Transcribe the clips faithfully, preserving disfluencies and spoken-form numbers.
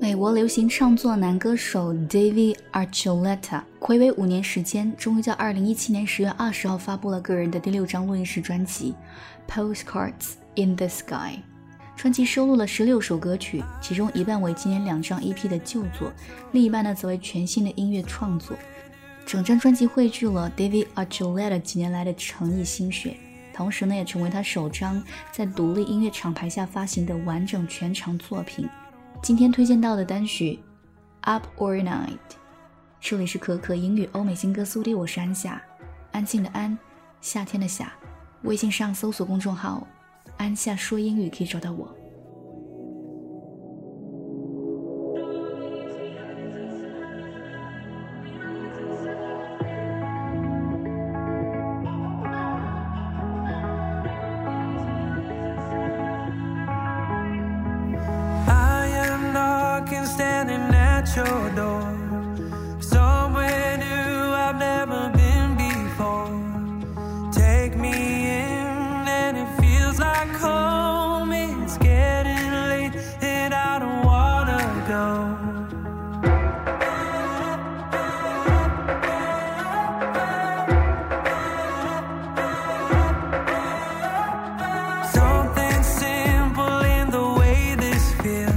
美国流行唱作男歌手 David Archuleta 睽违五年时间，终于在二零一七年十月二十号发布了个人的第六张录音室专辑 Postcards in the Sky。 专辑收录了十六首歌曲，其中一半为今年两张 E P 的旧作，另一半呢则为全新的音乐创作。整张专辑汇聚了 David Archuleta 几年来的诚意心血，同时呢也成为他首张在独立音乐厂牌下发行的完整全长作品。今天推荐到的单曲 Up All Night。 这里是可可英语欧美新歌速递，我是安夏，安静的安，夏天的夏。微信上搜索公众号安夏说英语可以找到我。 Standing at your door, somewhere new I've never been before. Take me in and it feels like home. It's getting late and I don't wanna go. Something simple in the way this feels.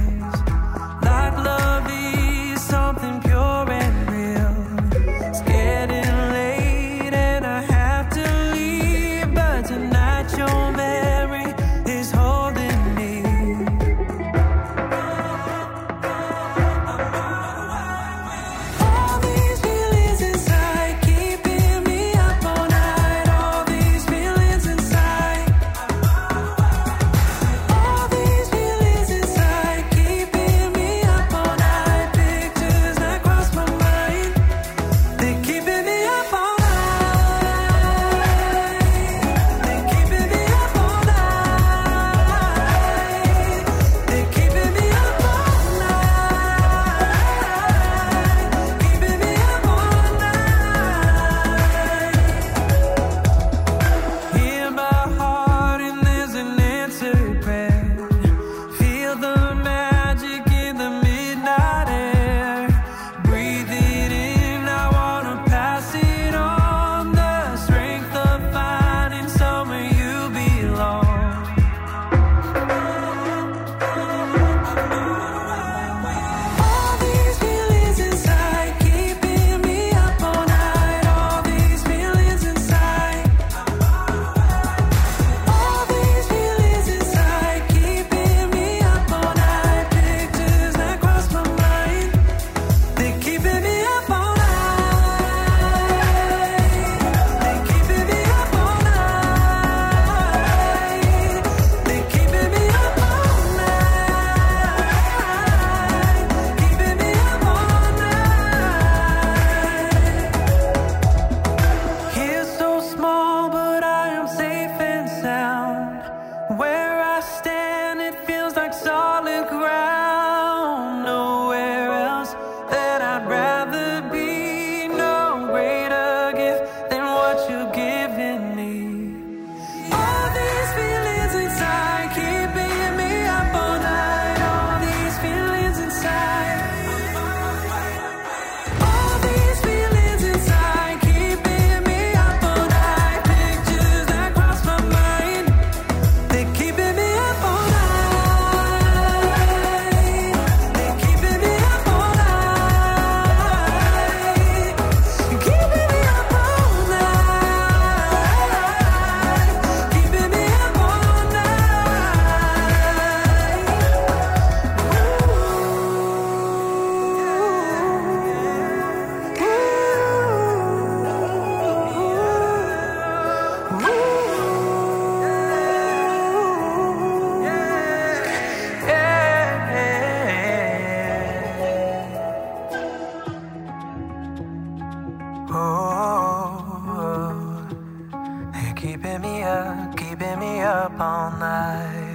Oh, they're keeping me up, keeping me up all night.